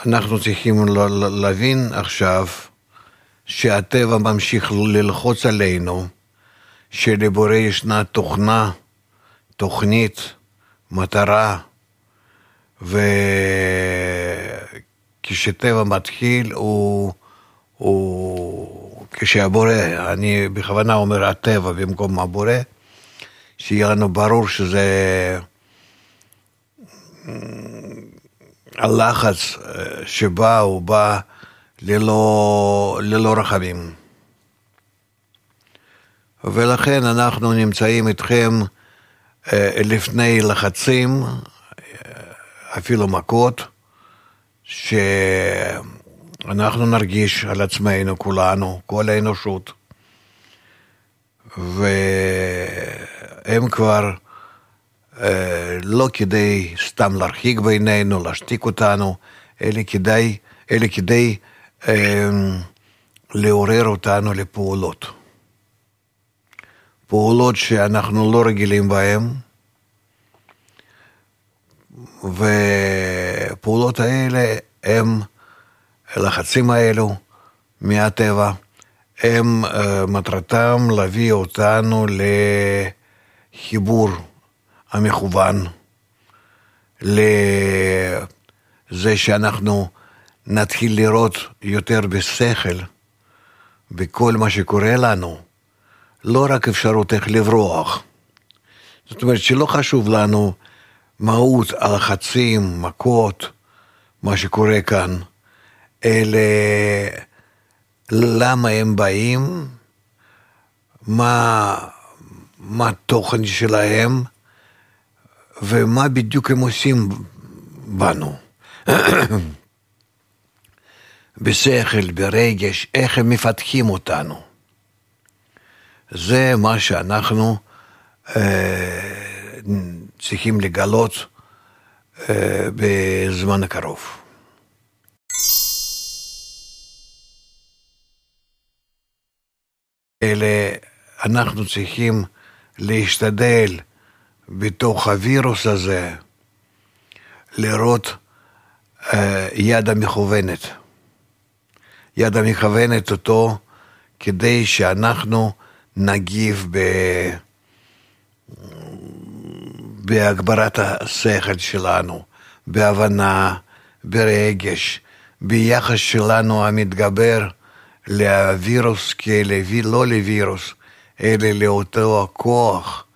אנחנו צריכים להבין עכשיו שהטבע ממשיך ללחוץ עלינו, שלבורא ישנה תוכנית, מטרה, וכשטבע מתחיל כשהבורא, אני בכוונה אומר הטבע במקום הבורא, שיהיה לנו ברור שזה הלחץ שבא, הוא בא ללא רחמים. ולכן אנחנו נמצאים איתכם לפני לחצים, אפילו מכות, שאנחנו נרגיש על עצמנו כולנו, כל האנושות. והם כבר לא כדי סתם להרחיק בינינו, להשתיק אותנו, אלא כדי לעורר אותנו לפעולות. פעולות שאנחנו לא רגילים בהן, ופעולות האלה הם, הלחצים האלו מהטבע, הם מטרתם להביא אותנו לחיבור המכוון, לזה שאנחנו נתחיל לראות יותר בשכל, בכל מה שקורה לנו, לא רק אפשרות איך לברוח. זאת אומרת שלא חשוב לנו מהות הלחצים, מכות, מה שקורה כאן, אלא למה הם באים, מה התוכן שלהם, ומה בדיוק הם עושים בנו. בשכל, ברגש, איך הם מפתחים אותנו. זה מה שאנחנו צריכים לגלות בזמן הקרוב. אנחנו צריכים להשתדל בתוך הווירוס הזה לראות יד המכוונת. יד המכוונת אותו כדי שאנחנו נגיב בהגברת השכל שלנו, בהבנה, ברגש, ביחס שלנו המתגבר לווירוס לא לווירוס, אלא לאותו הכוח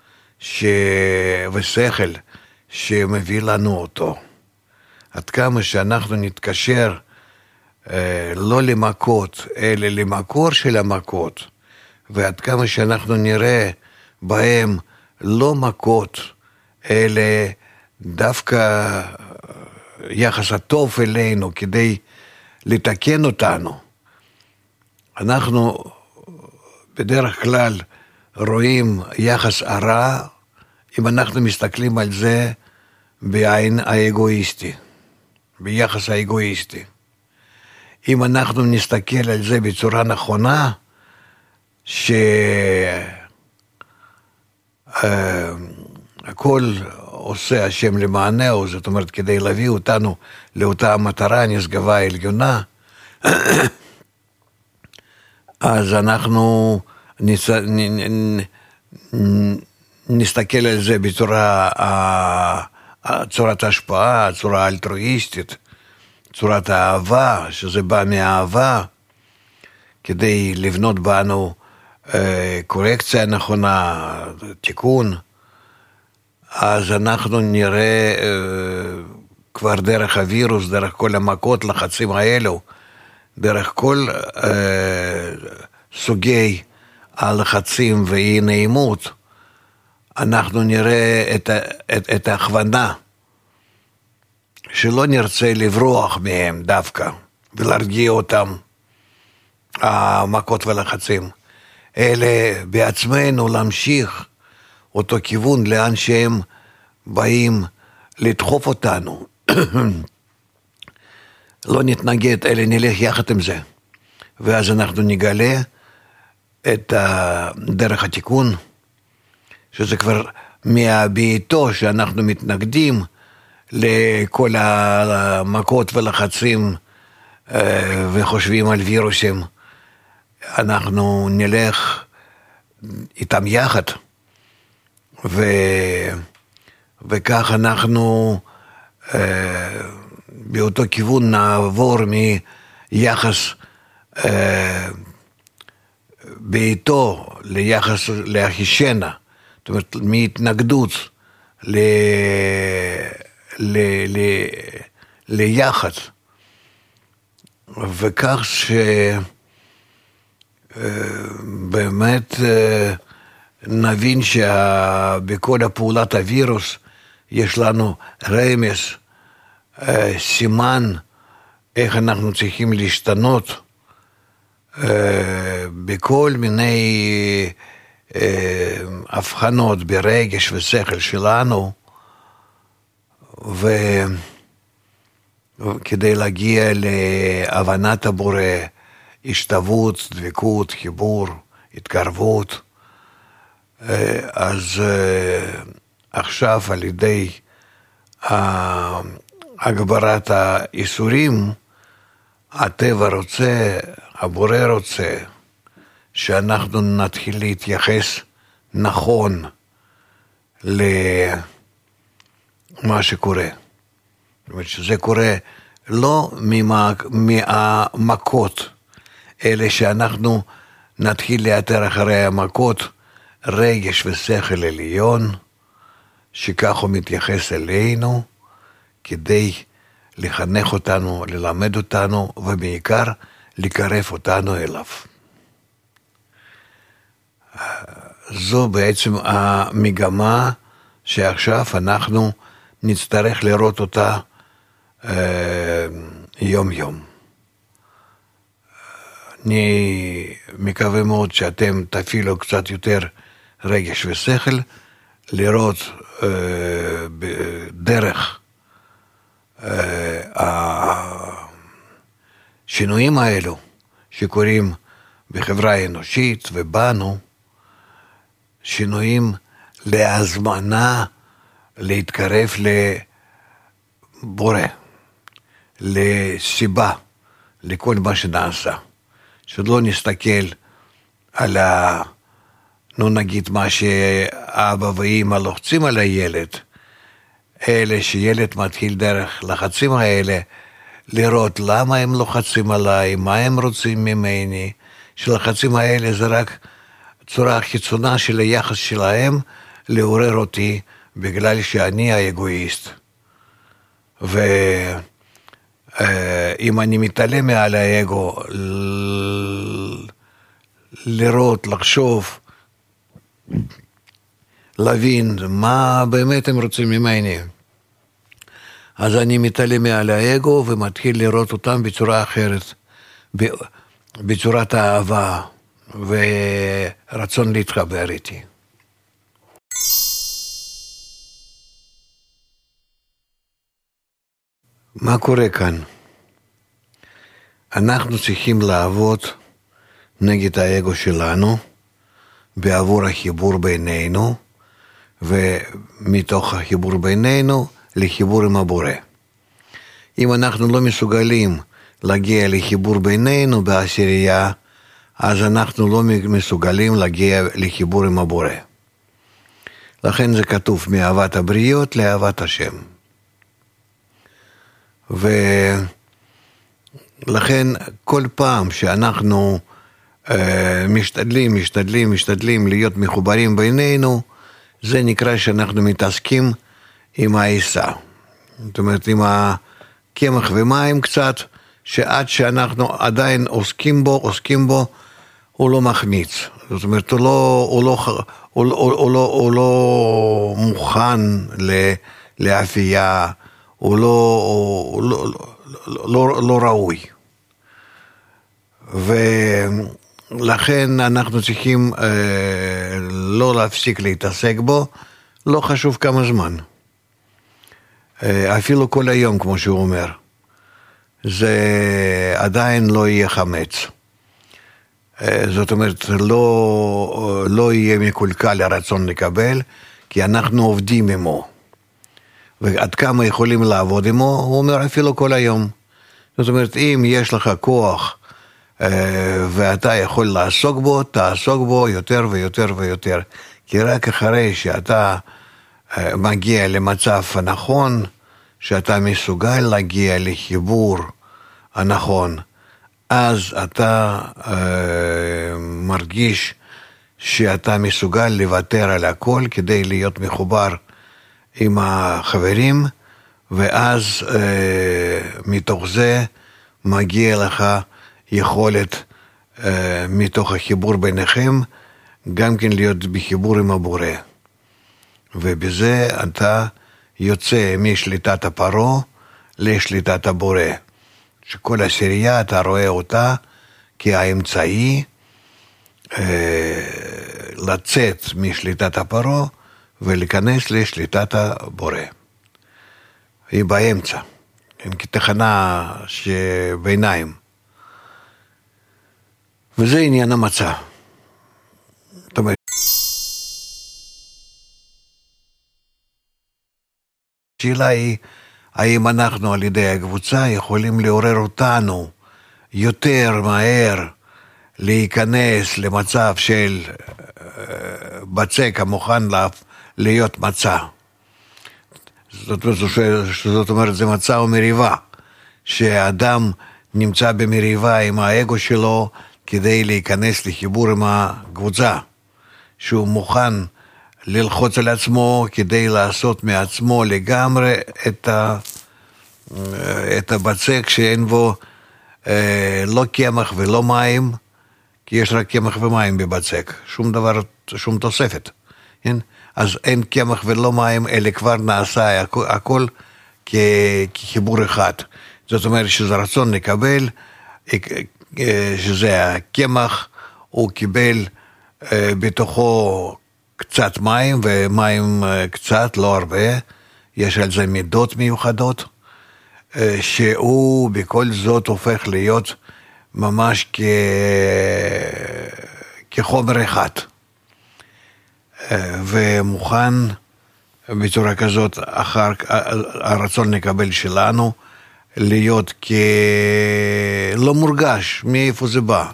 ושכל שמביא לנו אותו. עד כמה שאנחנו נתקשר לא למכות, אלא למקור של המכות, ועד כמה שאנחנו נראה בהם לא מכות, אלא דווקא יחס הטוב אלינו כדי לתקן אותנו. אנחנו בדרך כלל רואים יחס הרע, אם אנחנו מסתכלים על זה בעין האגואיסטי, ביחס האגואיסטי. אם אנחנו נסתכל על זה בצורה נכונה, הכל עושה השם למענהו, זאת אומרת כדי להביא אותנו לאותה המטרה הנשגבה העליונה, אז אנחנו נסתכל על זה צורת השפעה, צורה אלטרואיסטית, צורת האהבה, שזה בא מהאהבה, כדי לבנות בנו קורקציה נכונה, תיקון, אז אנחנו נראה כבר דרך הווירוס, דרך כל המכות, לחצים האלו, דרך כל סוגי הלחצים ואי נעימות, אנחנו נראה את ההכוונה, שלא נרצה לברוח מהם דווקא, ולהרגיע אותם, המכות ולחצים, אלא בעצמנו להמשיך אותו כיוון לאן שהם באים לדחוף אותנו. לא נתנגד, אלא נלך יחד עם זה. ואז אנחנו נגלה את דרך התיקון, שזה כבר מהביאתו שאנחנו מתנגדים לכל המכות ולחצים וחושבים על וירוסים, אנחנו נלך איתם יחד, וכך אנחנו באותו כיוון נעבור מיחס ביתו ליחס לאחישנה, זאת אומרת מהתנגדות ליחד, וכך שבאמת נבין שבכל הפעולת הווירוס יש לנו רמז, סימן איך אנחנו צריכים להשתנות בכל מיני הבחנות ברגש ושכל שלנו, וכדי להגיע להבנת הבורא, השתוות, דבקות, חיבור, התקרבות. אז עכשיו על ידי הגברת האיסורים, הטבע רוצה, הבורא רוצה, שאנחנו נתחיל להתייחס נכון למה שקורה. זאת אומרת שזה קורה לא מהמכות, אלא שאנחנו נתחיל לאתר אחרי המכות רגש ושכל עליון, שכך הוא מתייחס אלינו, כדי לחנך אותנו, ללמד אותנו, ובעיקר לקרב אותנו אליו. זו בעצם המגמה שעכשיו אנחנו נצטרך לראות אותה יום יום. אני מקווה מאוד שאתם תפעילו קצת יותר רגש ושכל, לראות דרך השינויים האלו שקורים בחברה האנושית ובנו, שינויים להזמנה להתקרב לבורא, לסיבה, לכל מה שנעשה. שלא נסתכל על נגיד מה שאבא ואמא לוחצים על הילד, אלה שילד מתחיל דרך לחצים האלה, לראות למה הם לוחצים עליי, מה הם רוצים ממני, שלחצים האלה זה רק צורה חיצונה של היחס שלהם לעורר אותי, בגלל שאני האגואיסט. ואם אני מתעלם מעל האגו, לראות, לחשוב, להבין מה באמת הם רוצים ממני, אז אני מתעלם מעל האגו ומתחיל לראות אותם בצורה אחרת, בצורת האהבה ורצון להתחבר איתי. מה קורה כאן? אנחנו צריכים לעבוד נגד האגו שלנו, בעבור החיבור בינינו, ומתוך החיבור בינינו לחיבור עם הבורא. אם אנחנו לא מסוגלים להגיע לחיבור בינינו בעשירייה, אז אנחנו לא מסוגלים להגיע לחיבור עם הבורא. לכן זה כתוב מאהבת הבריות לאהבת השם. ולכן כל פעם שאנחנו משתדלים להיות מחוברים בינינו, זה נקרא שאנחנו מתעסקים עם העיסה. זאת אומרת, עם הקמח ומים קצת, שעד שאנחנו עדיין עוסקים בו, הוא לא מחמיץ. זאת אומרת, הוא לא מוכן לאפייה, הוא לא ראוי. ולכן אנחנו צריכים לא להפסיק להתעסק בו, לא חשוב כמה זמן. אפילו כל היום, כמו שהוא אומר. זה עדיין לא יהיה חמץ. זאת אומרת, לא יהיה מקולקל לרצון לקבל, כי אנחנו עובדים עמו. ועד כמה יכולים לעבוד עמו, הוא אומר אפילו כל היום. זאת אומרת, אם יש לך כוח ואתה יכול לעסוק בו, תעסוק בו יותר ויותר ויותר. כי רק אחרי שאתה מגיע למצב הנכון, שאתה מסוגל להגיע לחיבור הנכון, אז אתה מרגיש שאתה מסוגל לוותר על הכל כדי להיות מחובר עם החברים, ואז מתוך זה מגיע לך יכולת מתוך החיבור ביניכם, גם כן להיות בחיבור עם הבורא. ובזה אתה יוצא משליטת הפרו לשליטת הבורא. שכל עשירייה אתה רואה אותה כאמצעי לצאת משליטת הפרו ולהיכנס לשליטת הבורא. היא באמצע, כתחנה שביניים. וזה עניין המצע. זאת אומרת, השאלה היא, האם אנחנו על ידי הקבוצה יכולים לעורר אותנו יותר מהר להיכנס למצב של בצק המוכן להיות מצע. זאת אומרת, זה מצע או מריבה, שהאדם נמצא במריבה עם האגו שלו כדי להיכנס לחיבור עם הקבוצה, שהוא מוכן ללחוץ על עצמו כדי לעשות מעצמו לגמרי את הבצק שאין בו לא קמח ולא מים, כי יש רק קמח ומים בבצק, שום דבר, שום תוספת, כן? אז אין קמח ולא מים, אלא כבר נעשה הכל כחיבור אחד. זאת אומרת שזה רצון לקבל, שזה הקמח, הוא קיבל בתוכו קצת מים, ומים קצת, לא הרבה, יש על זה מידות מיוחדות, שהוא בכל זאת הופך להיות ממש כחומר אחד, ומוכן בצורה כזאת, אחר הרצון לקבל שלנו, להיות לא מורגש מאיפה זה בא.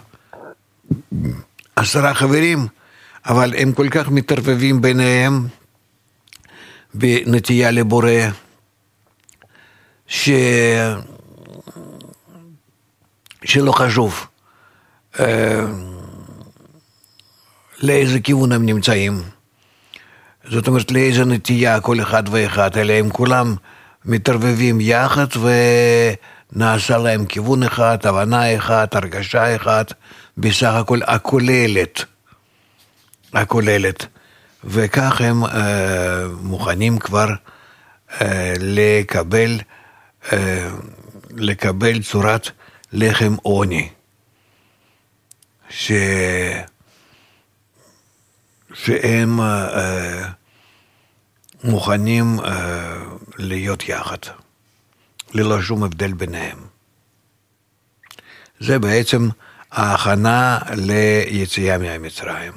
10 חברים, אבל הם כל כך מתערבבים ביניהם בנטייה לבורא, שלא חשוב לאיזה כיוון הם נמצאים. זאת אומרת, לאיזה נטייה כל אחד ואחד, אלא הם כולם מתערבבים יחד ונעשה להם כיוון אחד, הבנה אחת, הרגשה אחת, בסך הכל הכוללת. וכך הם מוכנים כבר לקבל צורת לחם עוני, שהם מוכנים להיות יחד, ללא שום הבדל ביניהם. זה בעצם ההכנה ליציאה מהמצרים.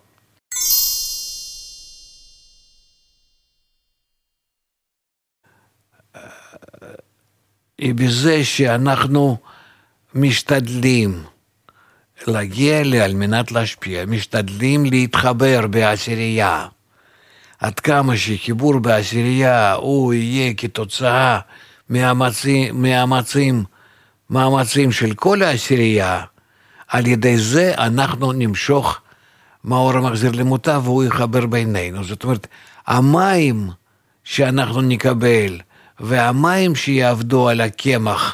היא בזה שאנחנו משתדלים להגיע על מנת להשפיע, משתדלים להתחבר בעשירייה. עד כמה שחיבור בעשירייה הוא יהיה כתוצאה מאמצים של כל העשירייה, על ידי זה אנחנו נמשוך מאור המחזיר למוטב והוא יחבר בינינו. זאת אומרת, המים שאנחנו נקבל והמים שיעבדו על הקמח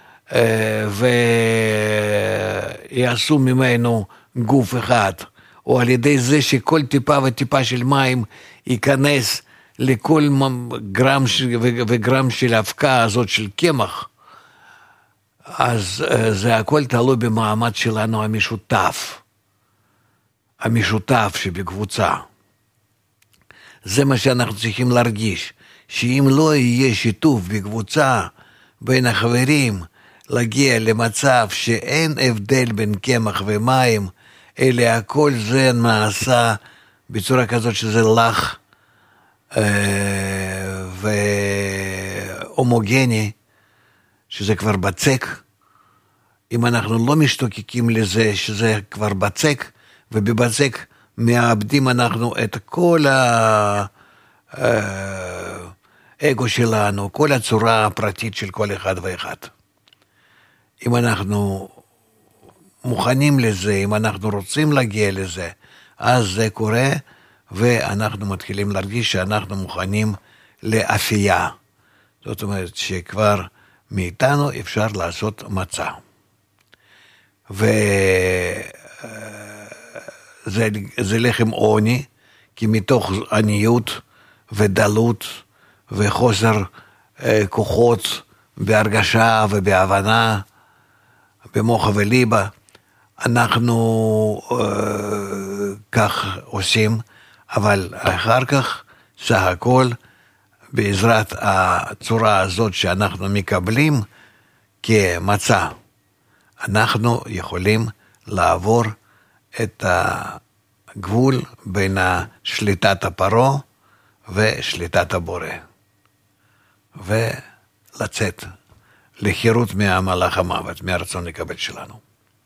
ויעשו ממנו גוף אחד, או על ידי זה שכל טיפה וטיפה של מים ייכנס לכל גרם וגרם של ההפקה הזאת של קמח, אז זה הכל תלוי במעמד שלנו המשותף שבקבוצה. זה מה שאנחנו צריכים להרגיש, שאם לא יהיה שיתוף בקבוצה בין החברים, להגיע למצב שאין הבדל בין קמח ומים, אלא הכל זה נעשה בצורה כזאת שזה לח והומוגני, שזה כבר בצק, אם אנחנו לא משתוקקים לזה שזה כבר בצק, ובבצק מאבדים אנחנו את כל האגו שלנו, כל הצורה הפרטית של כל אחד ואחד. אם אנחנו מוכנים לזה, אם אנחנו רוצים להגיע לזה, אז זה קורה, ואנחנו מתחילים להרגיש שאנחנו מוכנים לאפייה. זאת אומרת שכבר מאיתנו אפשר לעשות מצע. זה לחם עוני, כי מתוך עניות ודלות וחוסר כוחות בהרגשה ובהבנה, במוח וליבה, אנחנו כך עושים, אבל אחר כך סך הכל בעזרת הצורה הזאת שאנחנו מקבלים כמצע, אנחנו יכולים לעבור את הגבול בין שליטת הפרו ושליטת הבורא, ולצאת לחירות מהמלאך המוות, מהרצון לקבל שלנו.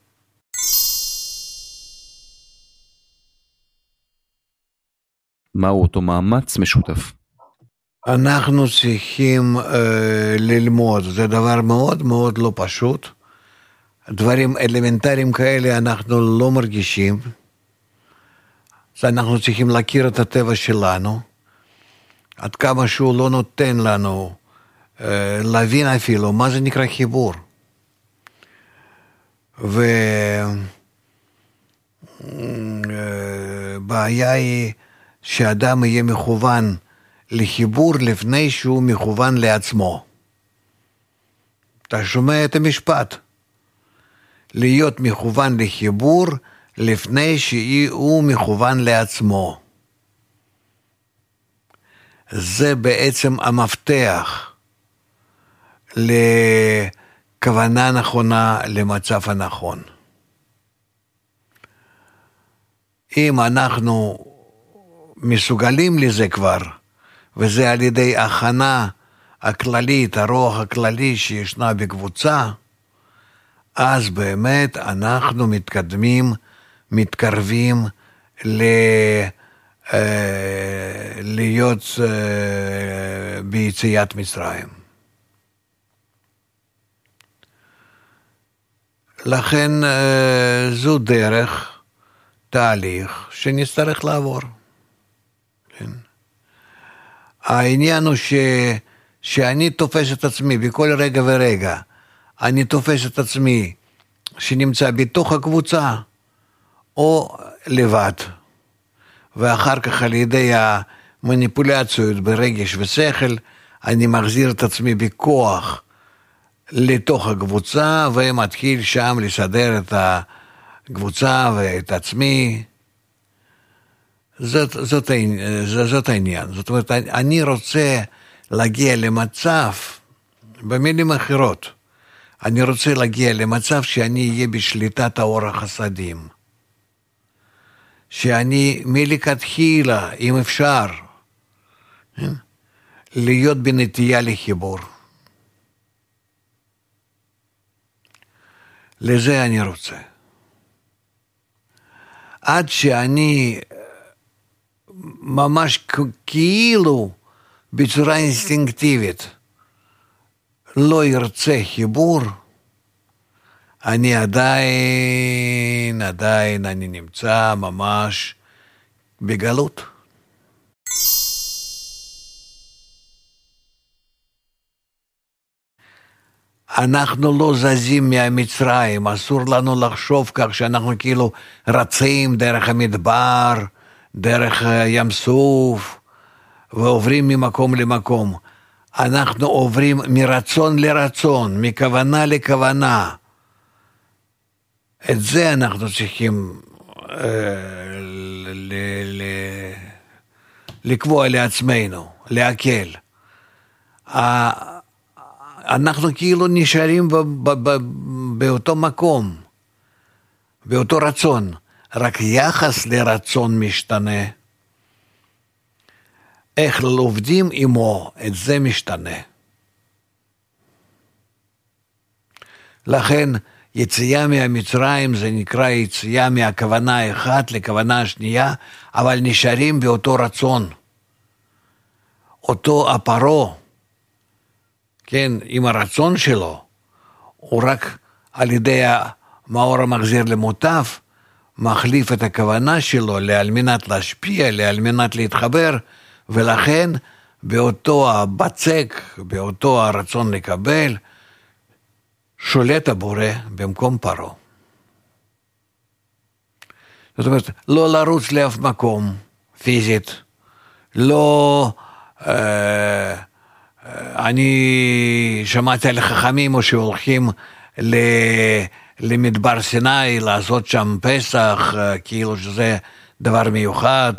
מהו אותו מאמץ משותף? אנחנו צריכים ללמוד, זה דבר מאוד מאוד לא פשוט, דברים אלמנטריים כאלה אנחנו לא מרגישים, אז אנחנו צריכים להכיר את הטבע שלנו, עד כמה שהוא לא נותן לנו להבין אפילו מה זה נקרא חיבור. ובעיה היא שאדם יהיה מכוון לחיבור לפני שהוא מכוון לעצמו. אתה שומע את המשפט? להיות מכוון לחיבור לפני שהוא מכוון לעצמו. זה בעצם המפתח לכוונה נכונה, למצב הנכון. אם אנחנו מסוגלים לזה כבר, וזה על ידי הכנה הכללית, הרוח הכללי שישנה בקבוצה, אז באמת אנחנו מתקרבים להיות ביציאת מצרים. לכן זו דרך, תהליך שנצטרך לעבור. כן. העניין הוא שאני תופס את עצמי בכל רגע ורגע, אני תופס את עצמי שנמצא בתוך הקבוצה או לבד, ואחר כך על ידי המניפולציות ברגש ושכל אני מחזיר את עצמי בכוח לתוך הקבוצה ומתחיל שם לסדר את הקבוצה ואת עצמי. זאת העניין. זאת אומרת, אני רוצה להגיע למצב, במילים אחרות, אני רוצה להגיע למצב שאני אהיה בשליטת האור החסדים. שאני מלכתחילה, אם אפשר, להיות בנטייה לחיבור. לזה אני רוצה. עד שאני ממש כאילו בצורה אינסטינקטיבית לא ירצה חיבור, אני עדיין אני נמצא ממש בגלות. אנחנו לא זזים מהמצרים, אסור לנו לחשוב כך שאנחנו כאילו רצים דרך המדבר, דרך ים סוף, ועוברים ממקום למקום. אנחנו עוברים מרצון לרצון, מכוונה לכוונה. את זה אנחנו צריכים לקבוע לעצמנו, להקל. אנחנו כאילו נשארים באותו מקום, באותו רצון, רק יחס לרצון משתנה. איך עובדים עמו, את זה משתנה. לכן יציאה מהמצרים זה נקרא יציאה מהכוונה האחת לכוונה השנייה, אבל נשארים באותו רצון. אותו הפרו, כן, עם הרצון שלו, הוא רק על ידי המאור המחזיר למוטב, מחליף את הכוונה שלו על מנת להשפיע, על מנת להתחבר, ולכן באותו הבצק, באותו הרצון לקבל, שולט הבורא במקום פרו. זאת אומרת, לא לרוץ לאף מקום פיזית, לא, אני שמעתי על חכמים או שהולכים למדבר סיני, לעשות שם פסח, כאילו שזה דבר מיוחד,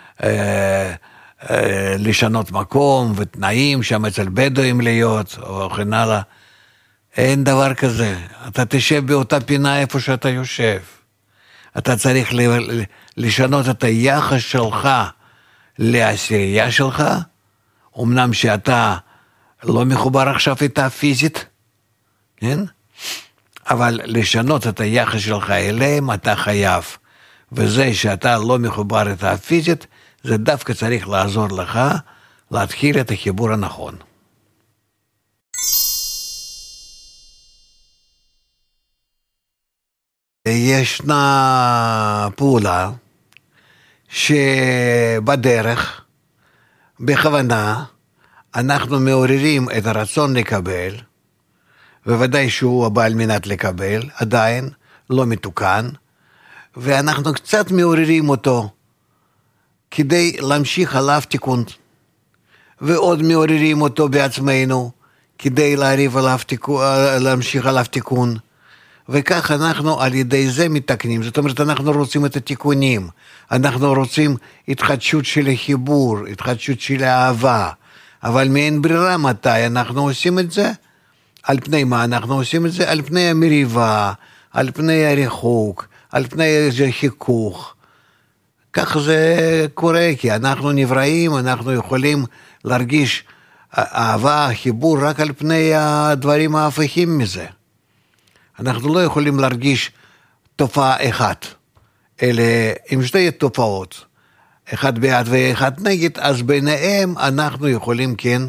לשנות מקום ותנאים שם אצל בדואים להיות, או כן הלאה. אין דבר כזה. אתה תשב באותה פינה איפה שאתה יושב. אתה צריך לשנות את היחס שלך לעשירייה שלך, אמנם שאתה לא מחובר עכשיו איתה פיזית, כן? אבל לשנות את היחס שלך אליהם אתה חייב. וזה שאתה לא מחובר איתה פיזית, זה דווקא צריך לעזור לך להתחיל את החיבור הנכון. ישנה פעולה שבדרך, בכוונה, אנחנו מעוררים את הרצון לקבל, בוודאי שהוא הבא על מנת לקבל, עדיין לא מתוקן, ואנחנו קצת מעוררים אותו, כדי להמשיך עליו תיקון, ועוד מעוררים אותו בעצמנו, כדי להמשיך עליו תיקון, וכך אנחנו על ידי זה מתקנים. זאת אומרת, אנחנו רוצים את התיקונים, אנחנו רוצים התחדשות של החיבור, התחדשות של האהבה, אבל מאין ברירה מתי אנחנו עושים את זה? על פני מה אנחנו עושים את זה? על פני המריבה, על פני הריחוק, על פני איזה חיכוך. כך זה קורה, כי אנחנו נבראים, אנחנו יכולים להרגיש אהבה, חיבור, רק על פני הדברים ההפכים מזה. אנחנו לא יכולים להרגיש תופעה אחת, אלא עם שתי תופעות, אחד בעד ואחד נגד, אז ביניהם אנחנו יכולים כן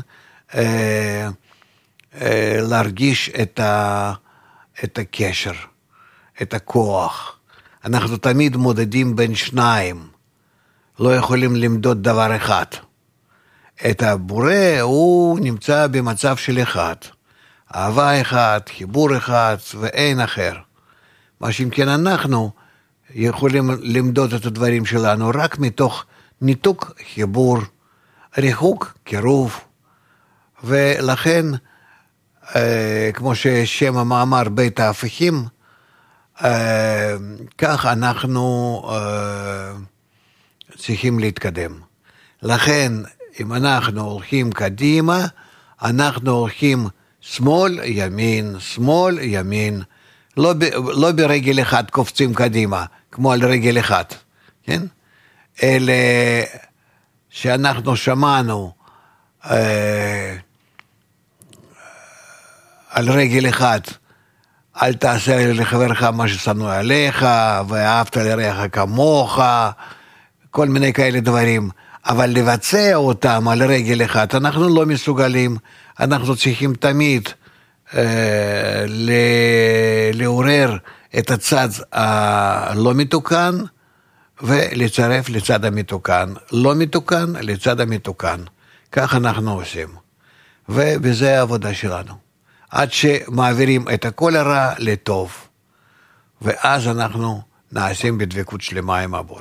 להרגיש את הקשר, את הכוח. אנחנו תמיד מודדים בין שניים, לא יכולים למדוד דבר אחד. את הבורא הוא נמצא במצב של אחד, אהבה אחד, חיבור אחד ואין אחר. מה שאם כן אנחנו יכולים למדוד את הדברים שלנו רק מתוך ניתוק, חיבור, ריחוק, קירוב, ולכן כמו ששם המאמר בית ההפכים, כך אנחנו צריכים להתקדם. לכן אם אנחנו הולכים קדימה, אנחנו הולכים שמאל, ימין, שמאל, ימין, לא ברגל אחד קופצים קדימה, כמו על רגל אחד, כן? אלא שאנחנו שמענו על רגל אחד, אל תעשה לחברך מה ששנוא עליך, ואהבת לרעך כמוך, כל מיני כאלה דברים, אבל לבצע אותם על רגל אחד, אנחנו לא מסוגלים, אנחנו צריכים תמיד לעורר את הצד הלא מתוקן, ולצרף לצד המתוקן, לא מתוקן לצד המתוקן, כך אנחנו עושים, ובזה העבודה שלנו, עד שמעבירים את הכל הרע לטוב, ואז אנחנו נעשים בדבקות שלמה עם הבורא.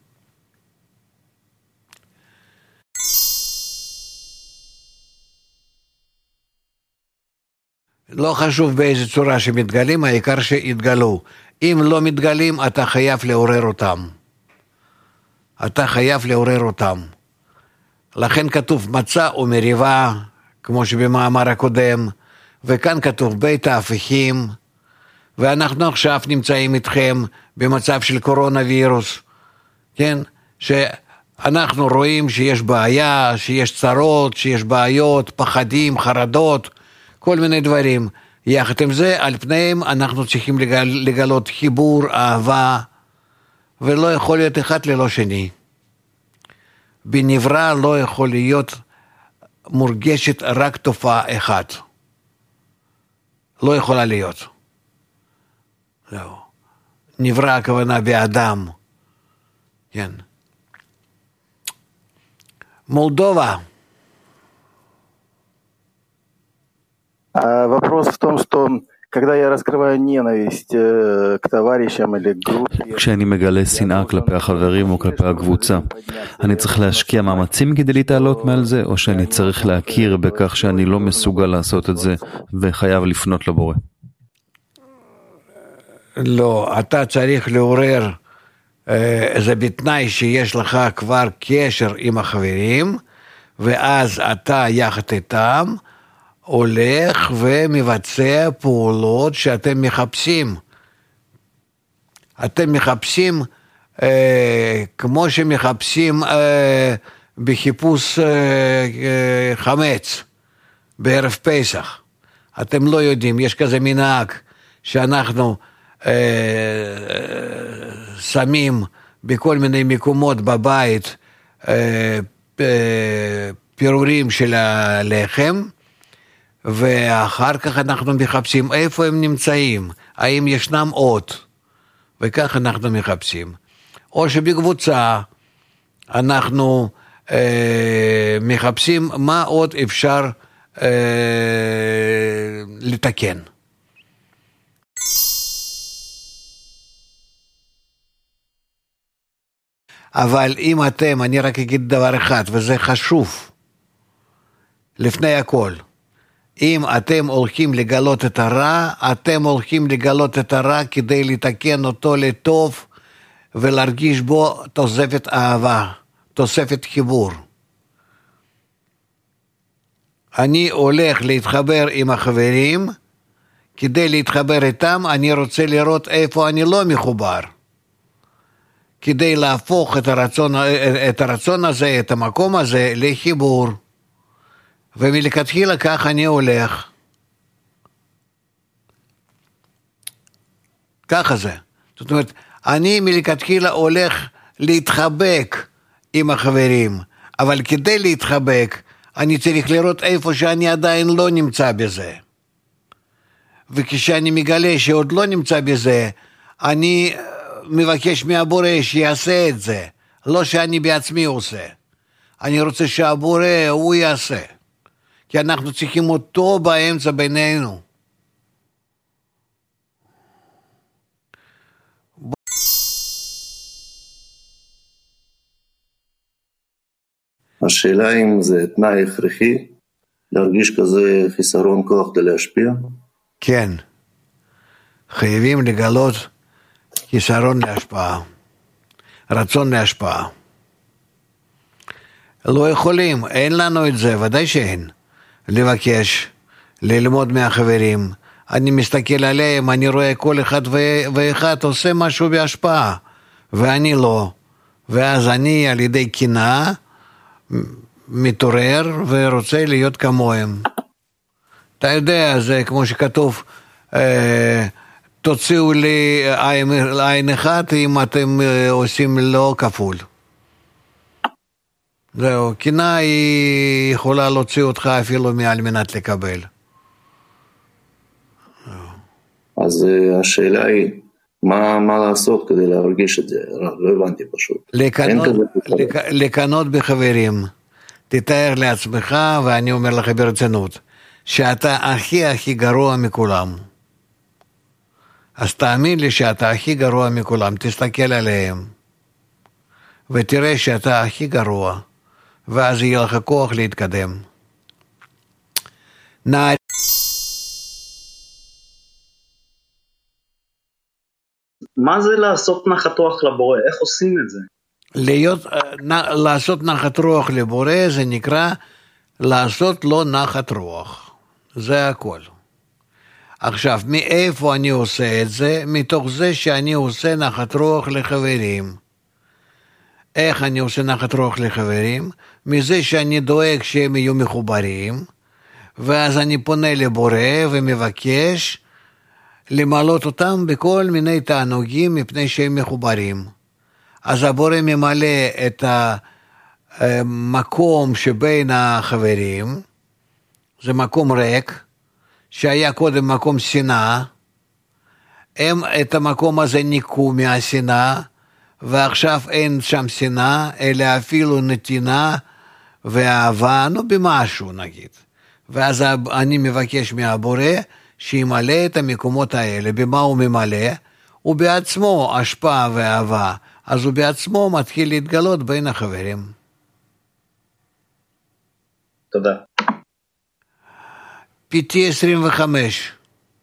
לא חשוב באיזה צורה שמתגלים, העיקר שיתגלו. אם לא מתגלים, אתה חייב לעורר אותם. אתה חייב לעורר אותם. לכן כתוב מצה ומריבה, כמו שבמאמר הקודם, וכאן כתוב בית ההפכים, ואנחנו עכשיו נמצאים איתכם במצב של קורונה וירוס, כן? אנחנו רואים שיש בעיה, שיש צרות, שיש בעיות, פחדים, חרדות, כל מיני דברים. יחד עם זה, על פניהם אנחנו צריכים לגלות חיבור, אהבה, ולא יכול להיות אחד ללא שני. בנברא לא יכול להיות מורגשת רק תופעה אחת. לא יכולה להיות. זהו. נברא הכוונה באדם. כן. Молдова. Вопрос в том, что когда я раскрываю ненависть к товарищам или к группе... כשאני מגלה שנאה כלפי החברים או כלפי הקבוצה, אני צריך להשקיע מאמצים כדי להתעלות מעל זה, או שאני צריך להכיר בכך שאני לא מסוגל לעשות את זה וחייב לפנות לבורא? לא, אתה צריך לעורר, זה בתנאי שיש לך כבר קשר עם החברים, ואז אתה יחד איתם הולך ומבצע פעולות שאתם מחפשים. אתם מחפשים כמו שמחפשים בחיפוש חמץ בערב פסח. אתם לא יודעים, יש כזה מנהג שאנחנו שמים בכל מיני מקומות בבית פירורים של הלחם, ואחר כך אנחנו מחפשים איפה הם נמצאים, האם ישנם עוד, וכך אנחנו מחפשים. או שבקבוצה אנחנו מחפשים מה עוד אפשר לתקן. אבל אם אתם, אני רק אגיד דבר אחד, וזה חשוב, לפני הכל, אם אתם הולכים לגלות את הרע, אתם הולכים לגלות את הרע כדי לתקן אותו לטוב, ולהרגיש בו תוספת אהבה, תוספת חיבור. אני הולך להתחבר עם החברים, כדי להתחבר איתם, אני רוצה לראות איפה אני לא מחובר. כדי להפוך את הרצון הזה, את המקום הזה, לחיבור. ומלכתחילה כך אני הולך. ככה זה. זאת אומרת, אני מלכתחילה הולך להתחבק עם החברים, אבל כדי להתחבק, אני צריך לראות איפה שאני עדיין לא נמצא בזה. וכשאני מגלה שעוד לא נמצא בזה, אני מבקש מהבורא שיעשה את זה, לא שאני בעצמי עושה. אני רוצה שהבורא הוא יעשה, כי אנחנו צריכים אותו באמצע בינינו. השאלה אם זה תנאי הכרחי, להרגיש כזה חיסרון כוח כדי להשפיע? כן, חייבים לגלות חיסרון להשפעה, רצון להשפעה. לא יכולים, אין לנו את זה, ודאי שאין. לבקש, ללמוד מהחברים. אני מסתכל עליהם, אני רואה כל אחד ואחד עושה משהו בהשפעה, ואני לא. ואז אני על ידי קנאה מתעורר ורוצה להיות כמוהם. אתה יודע, זה כמו שכתוב, תוציאו לי עין אחת אם אתם עושים לא כפול. זהו, קנאה היא יכולה להוציא אותך אפילו מעל מנת לקבל. אז השאלה היא, מה לעשות כדי להרגיש את זה? לא הבנתי פשוט. לקנות בחברים. תתאר לעצמך, ואני אומר לך ברצינות, שאתה הכי גרוע מכולם. אז תאמין לי שאתה הכי גרוע מכולם, תסתכל עליהם, ותראה שאתה הכי גרוע, ואז יהיה לך כוח להתקדם. מה זה לעשות נחת רוח לבורא? איך עושים את זה? לעשות נחת רוח לבורא זה נקרא לעשות לו נחת רוח. זה הכל. עכשיו, מאיפה אני עושה את זה? מתוך זה שאני עושה נחת רוח לחברים. איך אני עושה נחת רוח לחברים? מזה שאני דואג שהם יהיו מחוברים, ואז אני פונה לבורא ומבקש למלות אותם בכל מיני תענוגים מפני שהם מחוברים. אז הבורא ממלא את המקום שבין החברים, זה מקום ריק, שהיה קודם מקום שנאה, הם את המקום הזה ניקו מהשנאה, ועכשיו אין שם שנאה, אלא אפילו נתינה ואהבה, במשהו נגיד. ואז אני מבקש מהבורא שימלא את המקומות האלה. במה הוא ממלא? הוא בעצמו השפעה ואהבה, אז הוא בעצמו מתחיל להתגלות בין החברים. תודה. PT 25.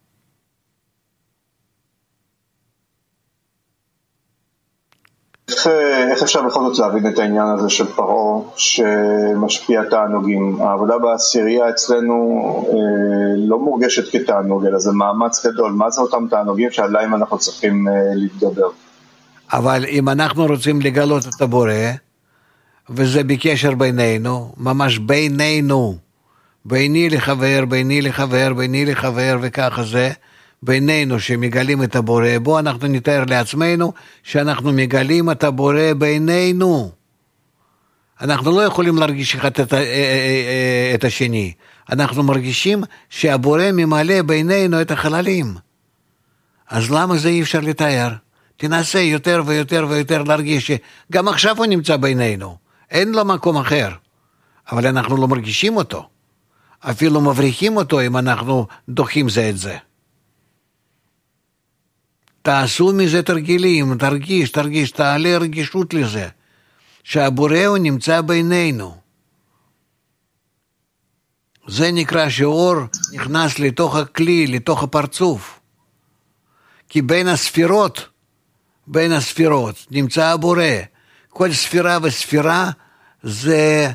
איך אפשר בכל זאת להבין את העניין הזה של פרעה שמשפיע תענוגים? העבודה בעשירייה אצלנו לא מורגשת כתענוג, אלא זה מאמץ גדול. מה זה אותם תענוגים שעליהם אנחנו צריכים להתגבר? אבל אם אנחנו רוצים לגלות את הבורא, וזה בקשר בינינו, ממש בינינו, ביני לחבר, ביני לחבר, ביני לחבר, וככה זה, בינינו שמגלים את הבורא, בו אנחנו נתאר לעצמנו שאנחנו מגלים את הבורא בינינו. אנחנו לא יכולים להרגיש אחד את השני. אנחנו מרגישים שהבורא ממלא בינינו את החללים. אז למה זה אי אפשר לתאר? תנסה יותר ויותר ויותר להרגיש שגם עכשיו הוא נמצא בינינו. אין לו מקום אחר. אבל אנחנו לא מרגישים אותו. אפילו מבריחים אותו אם אנחנו דוחים זה את זה. תעשו מזה תרגילים, תרגיש, תעלה רגישות לזה, שהבורא הוא נמצא בינינו. זה נקרא שאור נכנס לתוך הכלי, לתוך הפרצוף. כי בין הספירות נמצא הבורא. כל ספירה וספירה זה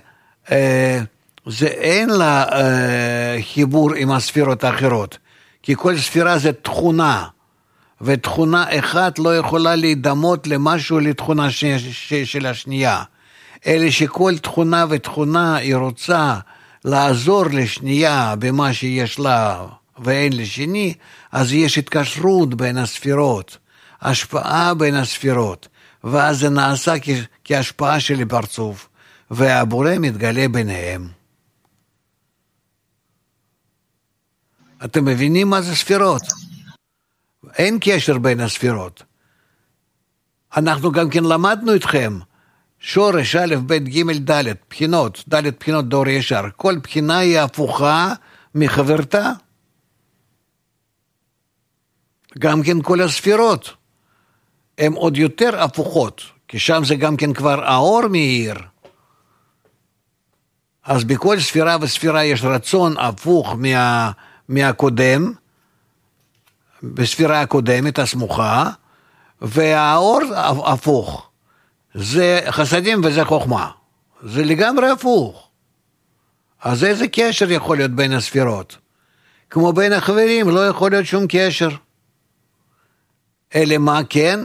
אין לה חיבור עם הספירות האחרות. כי כל ספירה זה תכונה. ותכונה אחת לא יכולה להידמות למשהו לתכונה של השנייה. אלא שכל תכונה ותכונה היא רוצה לעזור לשנייה במה שיש לה ואין לשני, אז יש התקשרות בין הספירות, השפעה בין הספירות, ואז זה נעשה כהשפעה של פרצוף, והבורא מתגלה ביניהם. אתם מבינים מה זה ספירות? אין קשר בין הספירות. אנחנו גם כן למדנו אתכם, שורש א' ב' ג' ד' בחינות, ד' בחינות דור ישר, כל בחינה היא הפוכה מחברתה. גם כן כל הספירות, הן עוד יותר הפוכות, כי שם זה גם כן כבר האור מאיר. אז בכל ספירה וספירה יש רצון הפוך מהקודם, בספירה הקודמת הסמוכה, והאור הפוך. זה חסדים וזה חוכמה. זה לגמרי הפוך. אז איזה קשר יכול להיות בין הספירות? כמו בין החברים, לא יכול להיות שום קשר. אלא מה כן?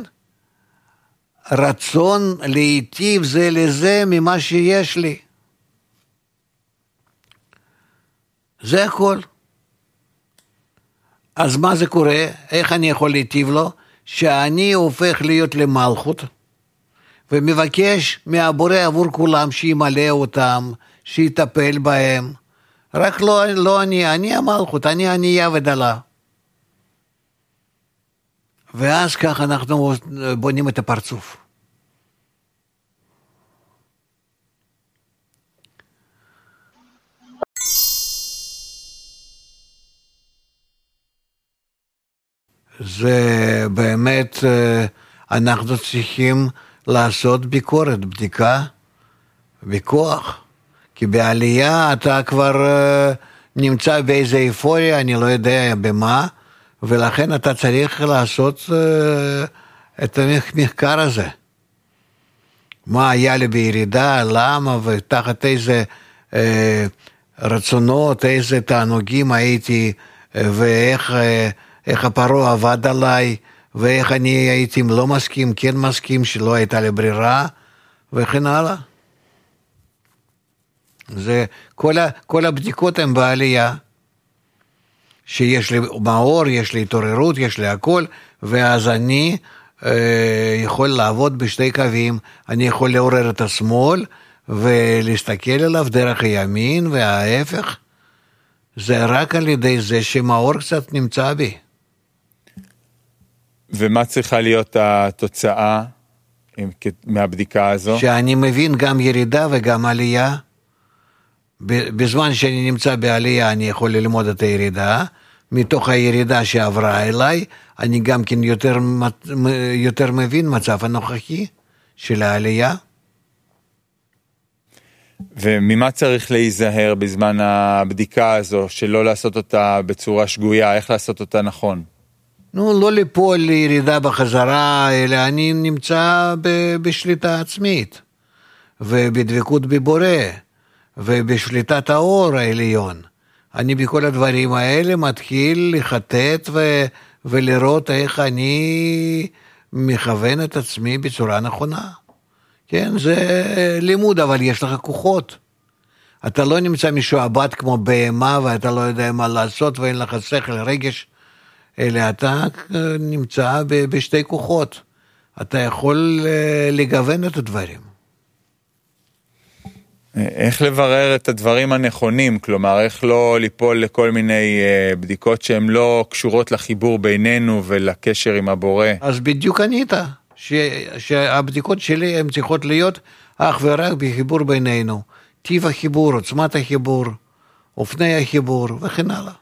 רצון להיטיב זה לזה ממה שיש לי. זה הכל. אז מה זה קורה? איך אני יכול להיטיב לו? שאני הופך להיות למלכות, ומבקש מהבורא עבור כולם שימלא אותם, שיטפל בהם. רק לא אני המלכות, אני ענייה ודלה. ואז כך אנחנו בונים את הפרצוף. זה באמת, אנחנו צריכים לעשות ביקורת, בדיקה, בכוח. כי בעלייה אתה כבר נמצא באיזה איפוריה, אני לא יודע במה, ולכן אתה צריך לעשות את המחקר הזה. מה היה לי בירידה, למה, ותחת איזה רצונות, איזה תענוגים הייתי, ואיך הפרעה עבד עליי, ואיך אני הייתי לא מסכים, כן מסכים, שלא הייתה לי ברירה, וכן הלאה. זה, כל הבדיקות הן בעלייה, שיש לי מאור, יש לי התעוררות, יש לי הכל, ואז אני יכול לעבוד בשתי קווים, אני יכול לעורר את השמאל, ולהסתכל עליו דרך הימין, וההפך, זה רק על ידי זה שמאור קצת נמצא בי. ומה צריכה להיות התוצאה מהבדיקה הזו? שאני מבין גם ירידה וגם עלייה. בזמן שאני נמצא בעלייה אני יכול ללמוד את הירידה, מתוך הירידה שעברה אליי, אני גם כן יותר מבין מצב הנוכחי של העלייה. וממה צריך להיזהר בזמן הבדיקה הזו, שלא לעשות אותה בצורה שגויה, איך לעשות אותה נכון? לא ליפול לירידה בחזרה, אלא אני נמצא בשליטה עצמית, ובדבקות בבורא, ובשליטת האור העליון. אני בכל הדברים האלה מתחיל לחטט ולראות איך אני מכוון את עצמי בצורה נכונה. כן, זה לימוד, אבל יש לך כוחות. אתה לא נמצא משועבד כמו בהמה, ואתה לא יודע מה לעשות, ואין לך שכל, רגש, אלא אתה נמצא בשתי כוחות. אתה יכול לגוון את הדברים. איך לברר את הדברים הנכונים? כלומר, איך לא ליפול לכל מיני בדיקות שהן לא קשורות לחיבור בינינו ולקשר עם הבורא? אז בדיוק ענית, שהבדיקות שלי הן צריכות להיות אך ורק בחיבור בינינו. טיב החיבור, עוצמת החיבור, אופני החיבור וכן הלאה.